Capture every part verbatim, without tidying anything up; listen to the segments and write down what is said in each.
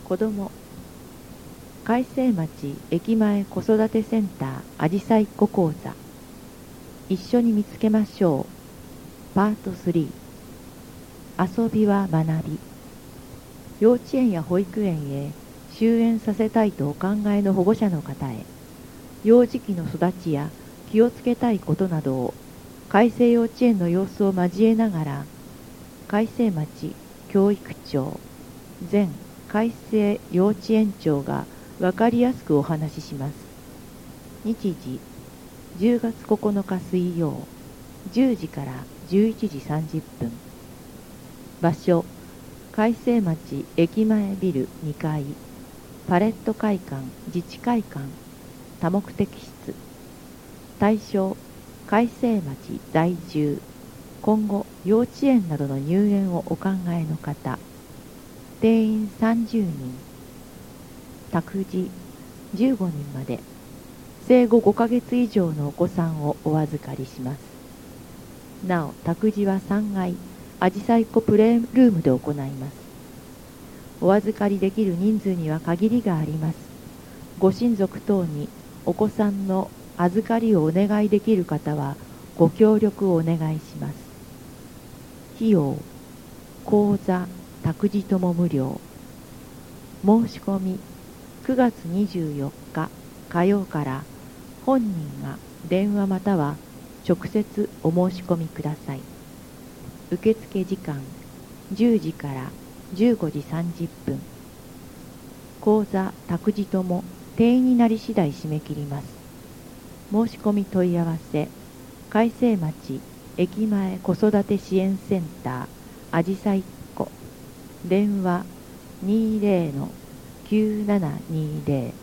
子ども海星町駅前子育てセンターあじさいっこ講座一緒に見つけましょうパートスリー遊びは学び幼稚園や保育園へ就園させたいとお考えの保護者の方へ幼児期の育ちや気をつけたいことなどを海星幼稚園の様子を交えながら海星町教育長前海星幼稚園長が分かりやすくお話しします。日時じゅうがつここのか水曜じゅうじからじゅういちじさんじゅっぷん場所海星町駅前ビルにかいパレット会館自治会館多目的室対象海星町在住今後幼稚園などの入園をお考えの方定員さんじゅうにん託児じゅうごにんまで生後ごかげつ以上のお子さんをお預かりします。なお託児はさんがいあじさいっこプレイルームで行います。お預かりできる人数には限りがあります。ご親族等にお子さんの預かりをお願いできる方はご協力をお願いします。費用講座託児とも無料申し込みくがつにじゅうよっか火曜から本人が電話または直接お申し込みください。受付時間じゅうじからじゅうごじさんじゅっぷん講座託児とも定員になり次第締め切ります。申し込み問い合わせ海星町駅前子育て支援センターあじさいっこ電話 にじゅうのきゅうななにじゅう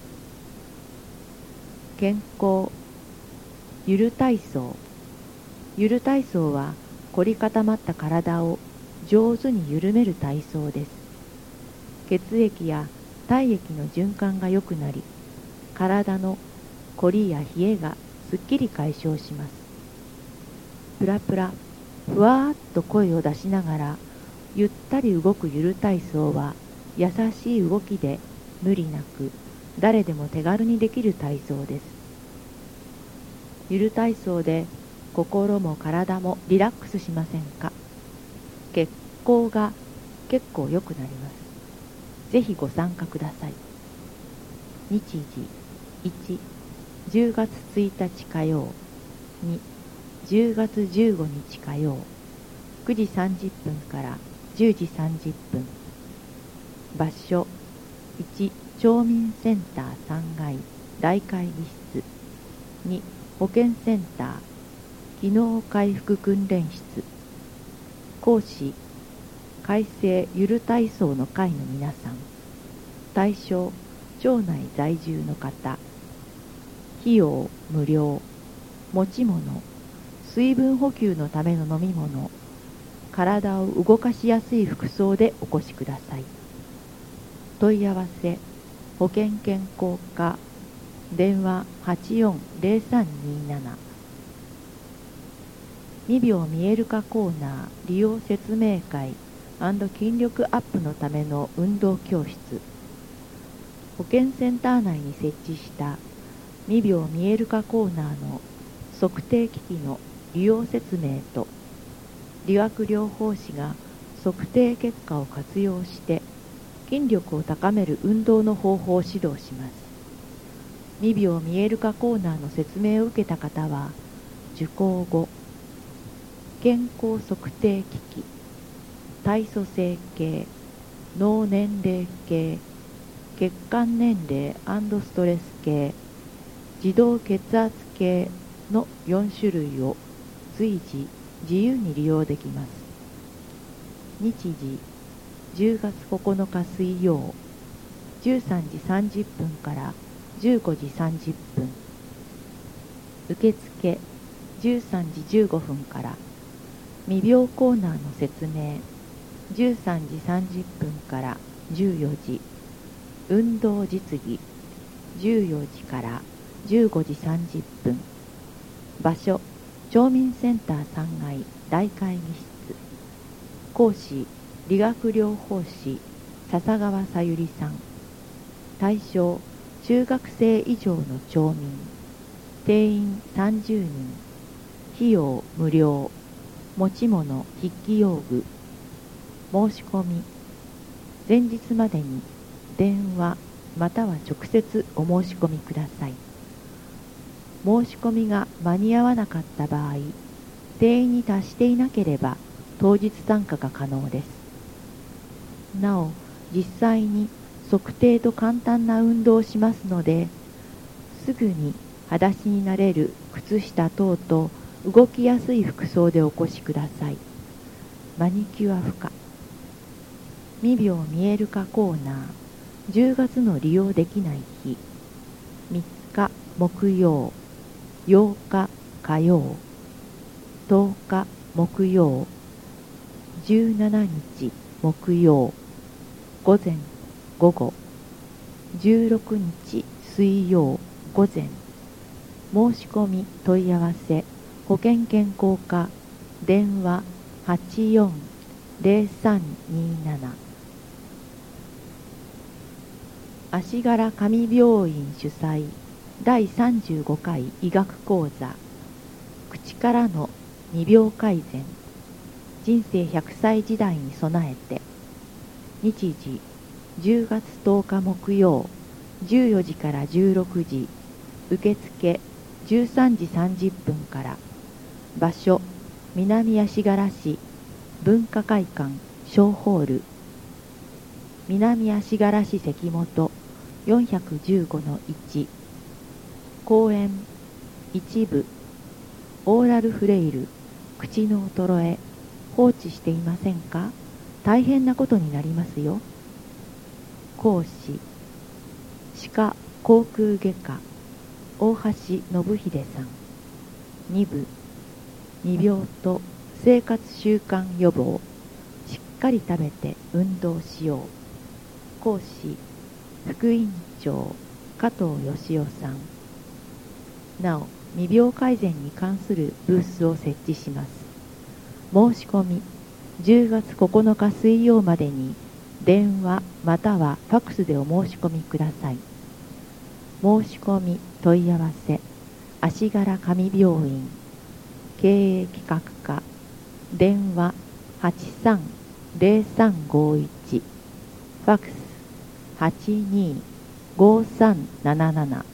健康ゆる体操ゆる体操は凝り固まった体を上手に緩める体操です。血液や体液の循環が良くなり体の凝りや冷えがすっきり解消します。プラプラふわーっと声を出しながらゆったり動くゆる体操は優しい動きで無理なく誰でも手軽にできる体操です。ゆる体操で心も体もリラックスしませんか？血行が結構良くなります。ぜひご参加ください。日時いち、じゅうがつついたち火曜に、じゅうがつじゅうごにち火曜くじさんじゅっぷんからじゅうじさんじゅっぷん場所いち町民センターさんがい大会議室に保健センター機能回復訓練室講師海星ゆる体操の会の皆さん対象町内在住の方費用無料持ち物水分補給のための飲み物体を動かしやすい服装でお越しください。問い合わせ保健健康課電話 はちよんゼロさんにーなな 未病見える化コーナー利用説明会&筋力アップのための運動教室保健センター内に設置した未病見える化コーナーの測定機器の利用説明と理学療法士が測定結果を活用して筋力を高める運動の方法を指導します。未病見える化コーナーの説明を受けた方は受講後健康測定機器体組成計脳年齢計血管年齢&ストレス計自動血圧計のよんしゅるいを随時自由に利用できます。日時じゅうがつここのか水曜じゅうさんじさんじゅっぷんからじゅうごじさんじゅっぷん受付じゅうさんじじゅうごふんから未病コーナーの説明じゅうさんじさんじゅっぷんからじゅうよじ運動実技じゅうよじからじゅうごじさんじゅっぷん場所町民センターさんがい大会議室講師理学療法士笹川さゆりさん。対象中学生以上の町民。定員さんじゅうにん。費用無料。持ち物筆記用具。申し込み。前日までに電話または直接お申し込みください。申し込みが間に合わなかった場合、定員に達していなければ当日参加が可能です。なお、実際に測定と簡単な運動をしますので、すぐに裸足になれる靴下等と動きやすい服装でお越しください。マニキュア不可。未病見える化コーナー。じゅうがつの利用できない日。みっか木曜、ようか火曜、とおか木曜、じゅうしちにち木曜、午前午後、じゅうろくにち水曜午前。申し込み問い合わせ保険健康課電話はちよんゼロさんにーなな。足柄上病院主催だいさんじゅうごかい医学講座、口からの未病改善、人生ひゃくさい時代に備えて。日時じゅうがつとおか木曜、じゅうよじからじゅうろくじ、受付じゅうさんじさんじゅっぷんから。場所南足柄市文化会館小ホール。南足柄市関本 よんひゃくじゅうごのいち。講演一部。オーラルフレイル、口の衰え、放置していませんか？大変なことになりますよ。講師歯科口腔外科大橋信秀さん。に部。未病と生活習慣予防。しっかり食べて運動しよう。講師副院長加藤義雄さん。なお、未病改善に関するブースを設置します。申し込みじゅうがつここのか水曜までに電話またはファックスでお申し込みください。申し込み問い合わせ足柄上病院経営企画課電話はちさんゼロさんごいち、ファックスはちにーごさんなななな。